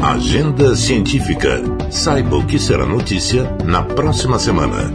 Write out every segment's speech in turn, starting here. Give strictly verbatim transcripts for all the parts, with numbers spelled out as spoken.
Agenda Científica. Saiba o que será notícia na próxima semana.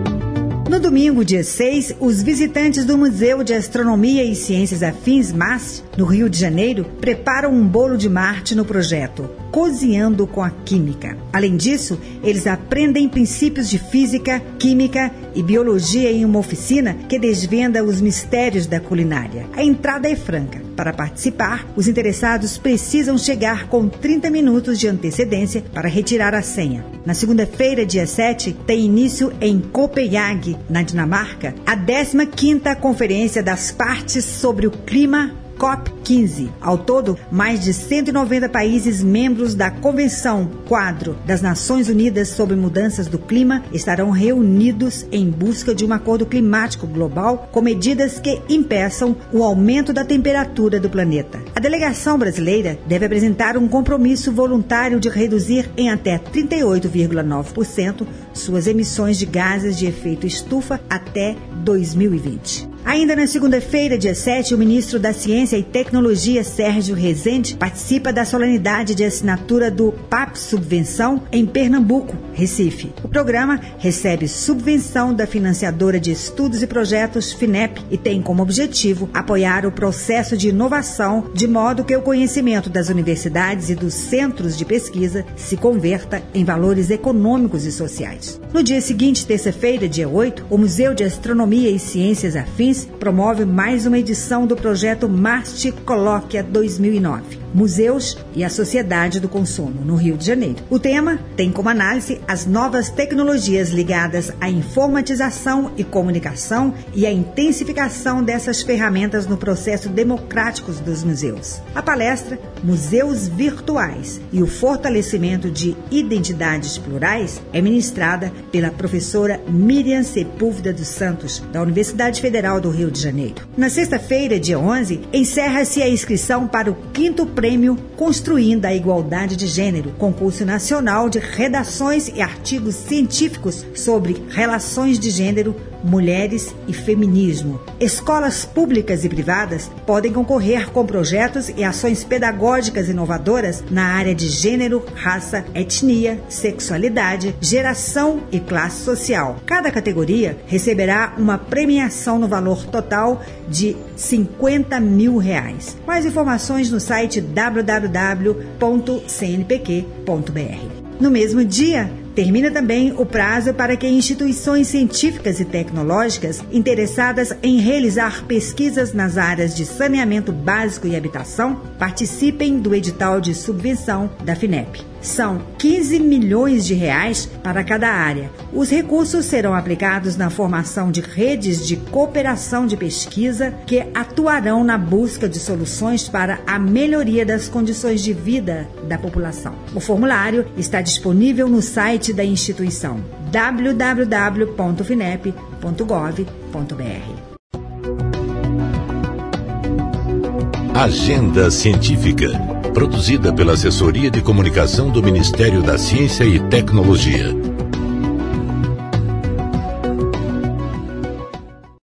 No domingo, dia seis, os visitantes do Museu de Astronomia e Ciências Afins, MAST, no Rio de Janeiro, preparam um bolo de Marte no projeto Cozinhando com a Química. Além disso, eles aprendem princípios de física, química e biologia em uma oficina que desvenda os mistérios da culinária. A entrada é franca. Para participar, os interessados precisam chegar com trinta minutos de antecedência para retirar a senha. Na segunda-feira, dia sete, tem início em Copenhague, na Dinamarca, a décima quinta Conferência das Partes sobre o Clima, COP quinze. Ao todo, mais de cento e noventa países membros da Convenção Quadro das Nações Unidas sobre Mudanças do Clima estarão reunidos em busca de um acordo climático global com medidas que impeçam o aumento da temperatura do planeta. A delegação brasileira deve apresentar um compromisso voluntário de reduzir em até trinta e oito vírgula nove por cento suas emissões de gases de efeito estufa até dois mil e vinte. Ainda na segunda-feira, dia sete, o ministro da Ciência e Tecnologia, Sérgio Rezende, participa da solenidade de assinatura do P A P Subvenção em Pernambuco, Recife. O programa recebe subvenção da financiadora de estudos e projetos FINEP e tem como objetivo apoiar o processo de inovação de modo que o conhecimento das universidades e dos centros de pesquisa se converta em valores econômicos e sociais. No dia seguinte, terça-feira, dia oito, o Museu de Astronomia e Ciências Afins promove mais uma edição do projeto MAST Colóquia dois mil e nove. Museus e a Sociedade do Consumo, no Rio de Janeiro. O tema tem como análise as novas tecnologias ligadas à informatização e comunicação e a intensificação dessas ferramentas no processo democrático dos museus. A palestra, Museus Virtuais e o Fortalecimento de Identidades Plurais, é ministrada pela professora Miriam Sepúlveda dos Santos, da Universidade Federal do Rio de Janeiro. Na sexta-feira, dia onze, encerra-se a inscrição para o quinto Prêmio Construindo a Igualdade de Gênero, concurso nacional de redações e artigos científicos sobre relações de gênero, mulheres e feminismo. Escolas públicas e privadas podem concorrer com projetos e ações pedagógicas inovadoras na área de gênero, raça, etnia, sexualidade, geração e classe social. Cada categoria receberá uma premiação no valor total de cinquenta mil reais. Mais informações no site w w w ponto c n p q ponto b r. No mesmo dia, termina também o prazo para que instituições científicas e tecnológicas interessadas em realizar pesquisas nas áreas de saneamento básico e habitação participem do edital de subvenção da FINEP. São quinze milhões de reais para cada área. Os recursos serão aplicados na formação de redes de cooperação de pesquisa que atuarão na busca de soluções para a melhoria das condições de vida da população. O formulário está disponível no site da instituição w w w ponto finep ponto gov ponto b r. Agenda Científica, produzida pela Assessoria de Comunicação do Ministério da Ciência e Tecnologia.